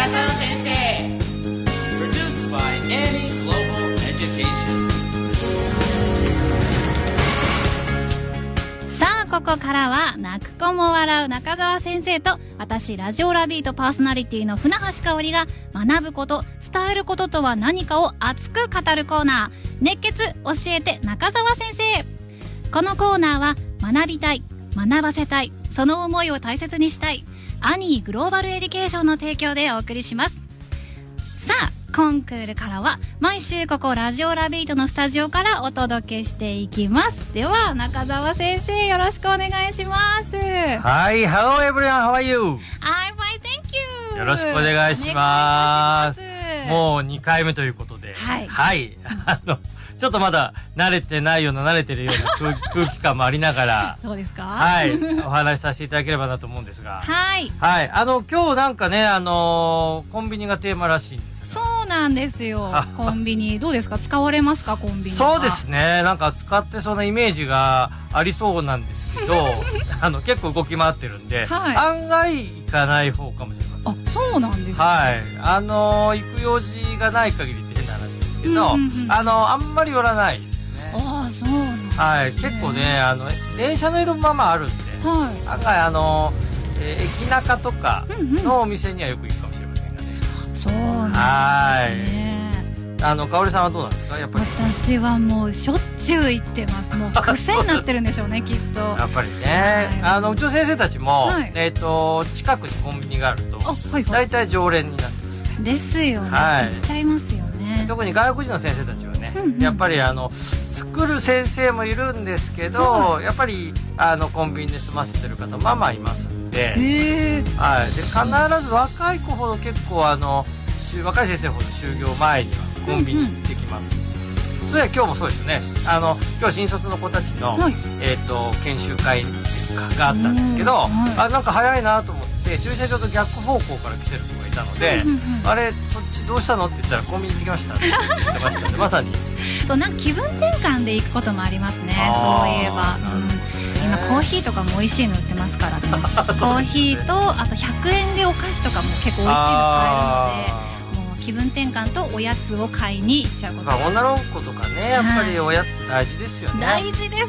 澤先生 Produced by Annie Global Education。 さあここからは泣く子も笑う中澤先生と私ラジオラビートパーソナリティの船橋香織が学ぶこと伝えることとは何かを熱く語るコーナー、熱血教えて中澤先生。このコーナーは学びたい、学ばせたい、その思いを大切にしたいアニーグローバルエディケーションの提供でお送りします。さあコンクールからは毎週ここラジオラビートのスタジオからお届けしていきます。では中澤先生よろしくお願いします。 はい、Hello everyone, how are you? I'm fine, thank you。 よろしくお願いします。もう2回目ということで、 はい、 はい、ちょっとまだ慣れてないような慣れてるような空気感もありながらどうですか？ はい、お話しさせていただければなと思うんですが、 はいはい、今日なんかね、コンビニがテーマらしいんですが。 そうなんですよ。コンビニどうですか？使われますか？コンビニそうですね、なんか使ってそうなイメージがありそうなんですけど結構動き回ってるんで、 はい、 案外行かない方かもしれません。 あ、そうなんですね。 はい、行く用事がない限りって変な話ですけど、あんまり寄らないですね。 ああ、そうなんですね。 はい、結構ね、電車の移動もまあまああるんで、 はい、 案外駅中とかのお店にはよく行くかもしれませんがね。 そうなんですね。 香織さんはどうなんですか？やっぱり私はもうしょっちゅう行ってます。もう癖になってるんでしょうねきっと。 やっぱりね、 はい、 うちの先生たちも、 はい、 近くにコンビニがあると、 はいはい、 大体常連になってますね。 ですよね、 はい、 行っちゃいますよね。 特に外国人の先生たちはね、やっぱり作る先生もいるんですけど、やっぱりコンビニで済ませてる方まあまあいますんで、はい、で必ず若い子ほど結構若い先生ほど就業前にはコンビニ行ってきます。それは今日もそうですよね。今日新卒の子たちの、はい、研修会があったんですけど、はい、なんか早いなと思って駐車場と逆方向から来てる子がいたので、あれそっちどうしたのって言ったらコンビニ行ってきましたって言ってましたね。まさにそう、なんか気分転換で行くこともありますね。そういえば、今コーヒーとかも美味しいの売ってますからねコーヒーとあと100円でお菓子とかも結構美味しいの買えるので、気分転換とおやつを買いに行っちゃうことが、 女の子とかね、やっぱりおやつ大事ですよね。 大事です。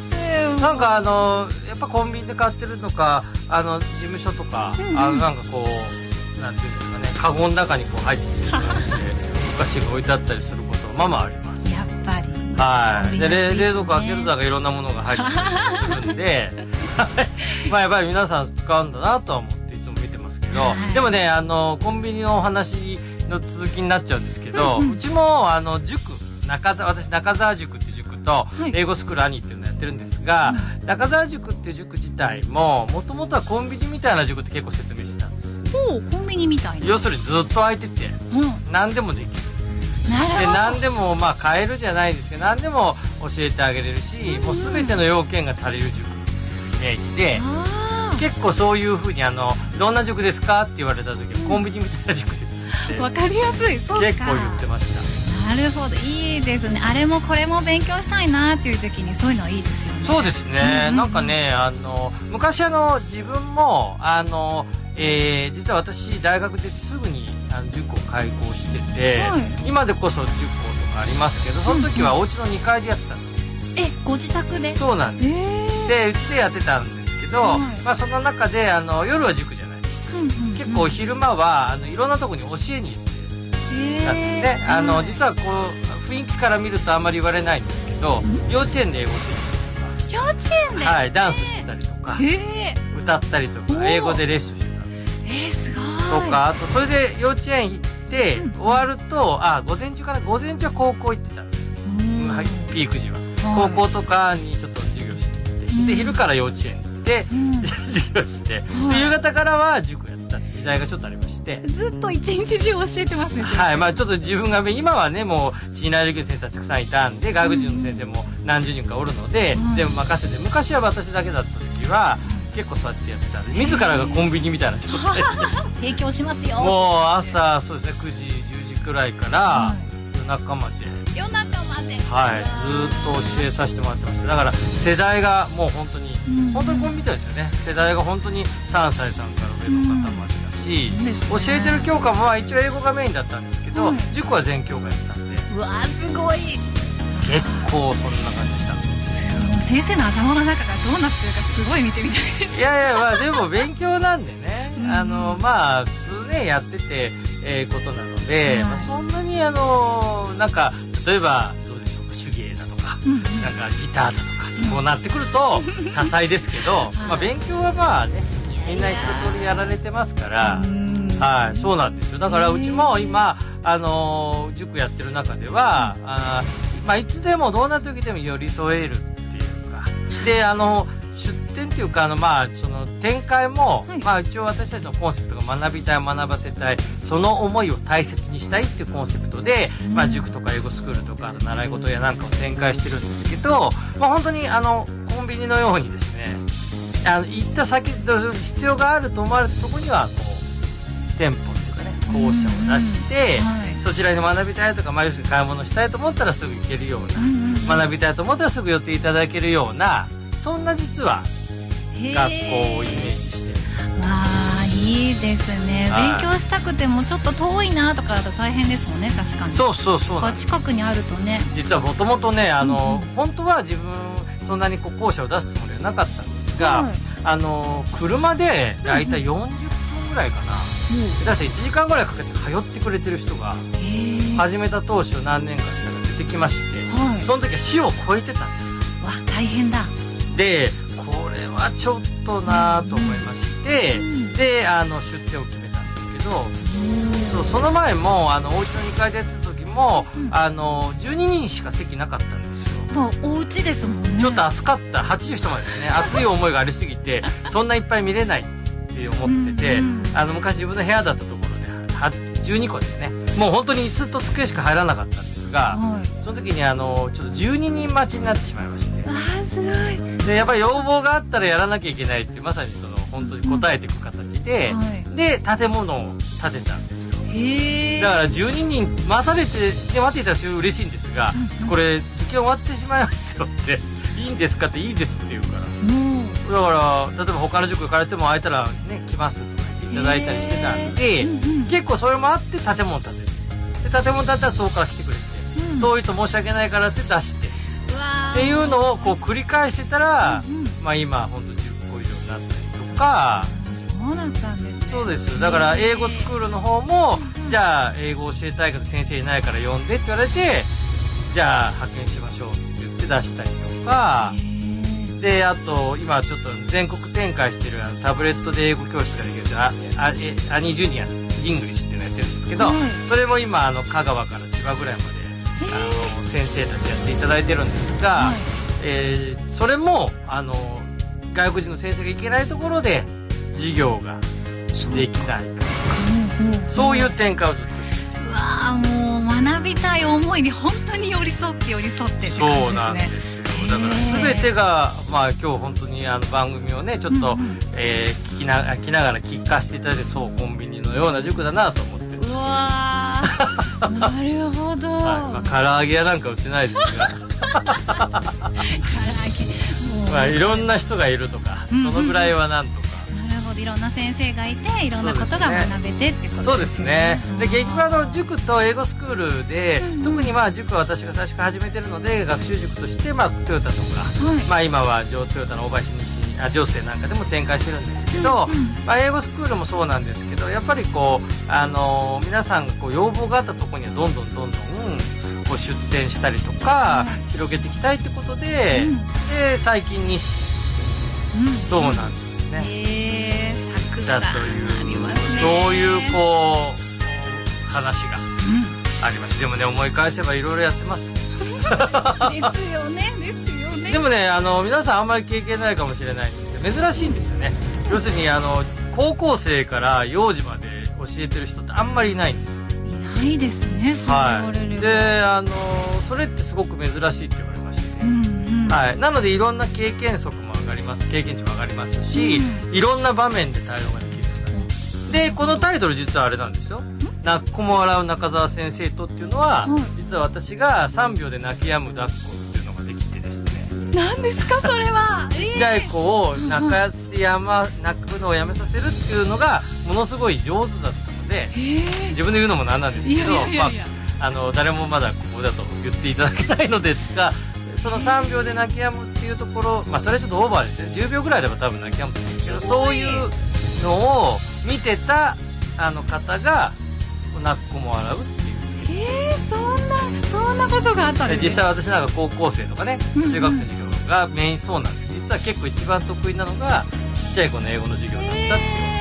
なんかやっぱコンビニで買ってるのか事務所とか、なんかこうなんていうんですかね、カゴの中にこう入ってる感じでお菓子が置いてあったりすることまあまああります。 やっぱりはい。で冷蔵庫開けるとなんかいろんなものが入ってたりするんでまあやっぱり皆さん使うんだなとは思っていつも見てますけど、でもねコンビニのお話の続きになっちゃうんですけど、うちも塾私中澤塾っていう塾と英語スクール兄っていうのをやってるんですが、中澤塾っていう塾自体ももともとはコンビニみたいな塾って結構説明してたんです。 コンビニみたいな。 要するにずっと空いてて、何でもできる。で何でもまあ買えるじゃないですけど、何でも教えてあげれるし、もう全ての要件が足りる塾イメージで、結構そういうふうにどんな塾ですかって言われた時は、コンビニみたいな塾ですって分かりやすい。そうか、 結構言ってました。 なるほど、いいですね。あれもこれも勉強したいなっていう時にそういうのはいいですよね。 そうですね、なんかね昔自分も実は私大学ですぐに塾を開校してて、今でこそ10校とかありますけど、その時はお家の2階でやってたんです。 ご自宅で？ そうなんです。でうちでやってたんですけど、まあその中で夜は塾じゃないですか。結構昼間はいろんなところに教えに行ってたんですね。実はこう雰囲気から見るとあんまり言われないんですけど、幼稚園で英語してたりとか、 幼稚園で、 はい、ダンスしてたりとか、歌ったりとか英語でレッスンしてたんです。 すごい。 とかあとそれで幼稚園行って終わると午前中かな、午前中は高校行ってたんです。ピーク時は高校とかにちょっと授業しに行って、で昼から幼稚園行って授業して、で夕方からは塾やってたって時代がちょっとありまして、 ずっと一日中教えてますね。 はい、まあちょっと自分が今はねもう信頼できる先生たくさんいたんで、外国人の先生も何十人かおるので、全部任せて、昔は私だけだった時は結構そうやってやってたんで、自らがコンビニみたいな状態で提供しますよ。 もう朝そうですね9時10時くらいから夜中まで、はい、ずっと教えさせてもらってました。だから世代がもう本当にコンビニみたいですよね。世代が本当に3歳さんから上の方までいらっしゃし、教えてる教科も一応英語がメインだったんですけど、塾は全教科やったんで、 うわすごい、 結構そんな感じでした。 先生の頭の中がどうなってるかすごい見てみたいです。 いやいや、まあでも勉強なんでねまあ普通ねやっててことなので、まあ、そんなになんか例えばどうでしょうか、手芸だとか、なんかギターだとか、こうなってくると多彩ですけど、まあ勉強はまあねみんな一通りやられてますから、はい、そうなんですよ。だからうちも今塾やってる中ではまあいつでもどんな時でも寄り添えるっていうかで出展っていうかまあその展開も、まあ一応私たちのコンセプトが学びたい学ばせたいその思いを大切にしたいっていうコンセプトで、まあ塾とか英語スクールとか習い事やなんかを展開してるんですけど、まあ本当にコンビニのようにですね行った先必要があると思われたところにはこう店舗っていうかね校舎を出して、そちらに学びたいとか、まあ、要するに買い物したいと思ったらすぐ行けるような、学びたいと思ったらすぐ寄っていただけるようなそんな実は学校をイメージしてわあいいですね。勉強したくてもちょっと遠いなとかだと大変ですもんね。確かにそう近くにあるとね。 実はもともとね本当は自分そんなにこう校舎を出すつもりはなかったんですが、車でだいたい40分ぐらいかな、だから1時間ぐらいかけて通ってくれてる人が始めた当初何年かしたら出てきまして、その時は市を超えてたんですよ。 わ大変だ。 でこれはちょっとなと思いまして、で出店を決めたんですけど、その前もお家の2階でやってた時も12人しか席なかったんですよ。 お家ですもんね。 ちょっと暑かった80人までですね熱い思いがありすぎてそんないっぱい見れないって思ってて、昔自分の部屋だったところで12個ですね、もう本当に椅子と机しか入らなかったんですが、その時にちょっと12人待ちになってしまいまして、 すごい。 でやっぱり要望があったらやらなきゃいけないってまさにその本当に応えていく形で、で建物を建てたんですよ。だから12人待たれて待っていたらすごい嬉しいんですが、これ受験終わってしまいますよっていいんですかっていいですって言うから、だから例えば他の塾行かれても空いたらね来ますとか言っていただいたりしてたんで、結構それもあって建物建てて、で建物建てたら遠くから来てくれて、遠いと申し訳ないからって出してっていうのをこう繰り返してたら、まあ今本当10個以上になったりとか。 そうだったんですね。 そうです。だから英語スクールの方も、じゃあ英語教えたいけど先生いないから呼んでって言われて、じゃあ派遣しましょうって言って出したりとかで、あと今ちょっと全国展開してるタブレットで英語教室ができるアニジュニアジングリッシュっていうのをやってるんですけど、それも今香川から千葉ぐらいまで先生たちやっていただいてるんですが、それも外国人の先生が行けないところで授業ができないか、そういう展開をずっとしてて、 うわーもう学びたい思いに本当に寄り添ってって感じですね。 そうなんですよ。だから全てが、まあ、今日本当に番組をねちょっと、聞きながら聞かせていただいて、そうコンビニのような塾だなと思ってるんです。 うわーなるほど、 まあ、唐揚げ屋なんか売ってないですが唐揚げまあいろんな人がいるとか、そのぐらいはなんとか、 なるほど、いろんな先生がいていろんなことが学べてっていうことですね。 そうですね。で結局塾と英語スクールで、特にまあ塾は私が最初から始めてるので、学習塾としてまあトヨタとか、まあ今はトヨタの大橋西上生なんかでも展開してるんですけど、まあ英語スクールもそうなんですけど、やっぱりこう皆さんこう要望があったところにはどんどんこう出店したりとか、広げていきたいってことで、で最近にそうなんですよね。 たくさんありますね。 そういうこう話がありまして、でもね思い返せばいろいろやってますですよねですよね。 でもね皆さんあんまり経験ないかもしれないんですけど、珍しいんですよね。要するに高校生から幼児まで教えてる人ってあんまりいないんですよ。 いないですね、そう言われれば。 でそれってすごく珍しいって言われまして、なのでいろんな経験則も上がります、経験値も上がりますし、いろんな場面で対応ができるようになる。でこのタイトル実はあれなんですよ。泣く子も笑う中澤先生とっていうのは、実は私が3秒で泣き止む抱っこっていうのができてですね。 何ですかそれは。 ちっちゃい子を泣かせくのをやめさせるっていうのがものすごい上手だったので、自分で言うのもなんなんですけど、誰もまだここだと言っていただけないのですが、その3秒で泣き止むっていうところ、それはちょっとオーバーですね。10秒ぐらいあれば多分泣き止むんですけど、そういうのを見てた方が泣く子も笑うっていう。 そんなことがあったんですね。 実際私なんか高校生とかね、中学生の授業がメインそうなんですけど、実は結構一番得意なのがちっちゃい子の英語の授業だったっていう。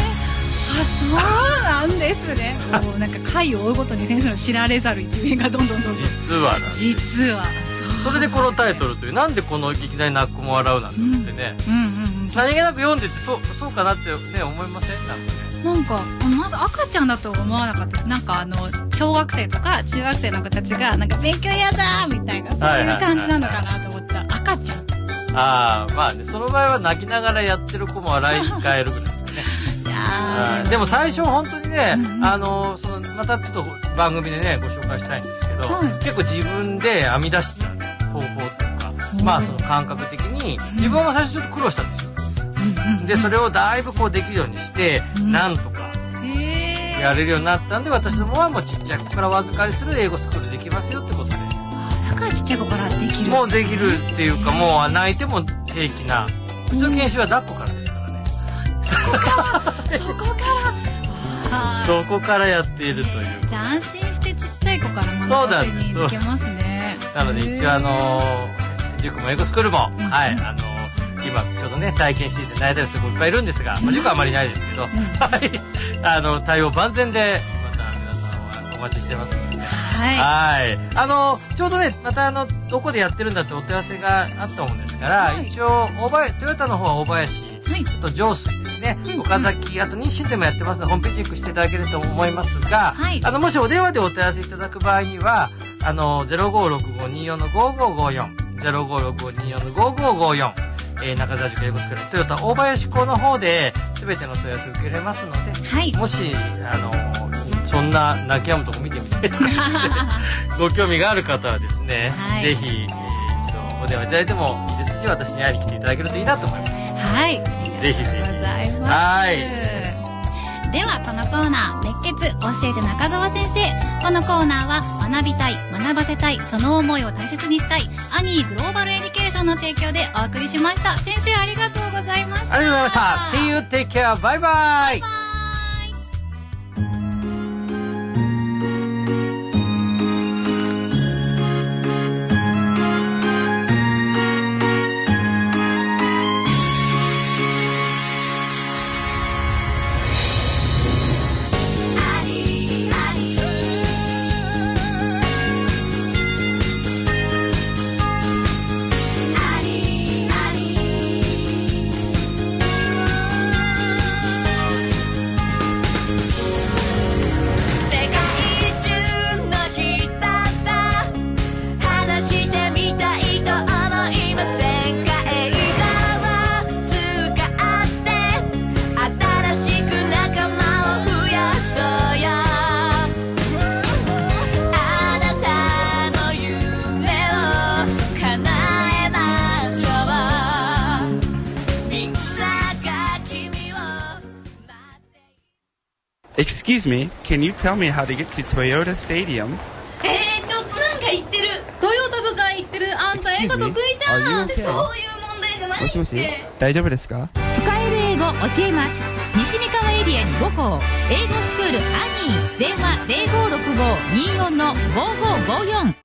そうなんですね。なんか回を追うごとに先生の知られざる一面がどんどん実はそれでこのタイトルという、なんでこのいきなり泣く子も笑うなんてってね、何気なく読んでてそうかなってね思いません？ なんかまず赤ちゃんだと思わなかったです。なんか小学生とか中学生の子たちがなんか勉強やだみたいな、そういう感じなのかなと思ったら、赤ちゃん。 その場合は泣きながらやってる子も笑い返るぐらいですかね。でも最初本当にね、またちょっと番組でねご紹介したいんですけど、結構自分で編み出した方法というか、その感覚的に自分は最初ちょっと苦労したんですよ。でそれをだいぶこうできるようにして、なんとかやれるようになったんで、私どもはもうちっちゃい子からお預かりする英語スクールできますよってことで。 だからちっちゃい子からできる。 もうできるっていうか、もう泣いても平気な。うちの研修は抱っこからですからね。そこからやっているという。 じゃあ安心してちっちゃい子から学ばせに行けますね。 なので一応塾も英語スクールも今ちょうどね体験シーズン泣いたりする子いっぱいいるんですが、塾はあまりないですけど、対応万全でまた皆さんはお待ちしてますので、ちょうどねまたどこでやってるんだってお問い合わせがあったもんですから、一応トヨタの方は大林と上水ですね、岡崎、あと日清でもやってますのでホームページチェックしていただけると思いますが、もしお電話でお問い合わせいただく場合には056524-5554 056524-5554中澤塾英語スクールトヨタ大林校の方で全ての問い合わせを受けれますので、もしそんな泣き止むとこ見てみたいとかですねご興味がある方はですね、ぜひ一度お電話いただいてもいいですし、私に会いに来ていただけるといいなと思います。ぜひぜひ。 ではこのコーナー、熱血教えて中澤先生。このコーナーは学びたい、学ばせたい、その思いを大切にしたいアニーグローバルエディケーションの提供でお送りしました。先生ありがとうございました。 ありがとうございました。 See you, take care, bye bye。 Excuse me, can you tell me how to get to Toyota Stadium? ちょっとなんか言ってる。トヨタとか言ってる。あんた英語得意じゃん。そういう問題じゃないって。 もしもし、大丈夫ですか？ 使える英語教えます。西三河エリアに5校、英語スクールアニー、電話0565-24-5554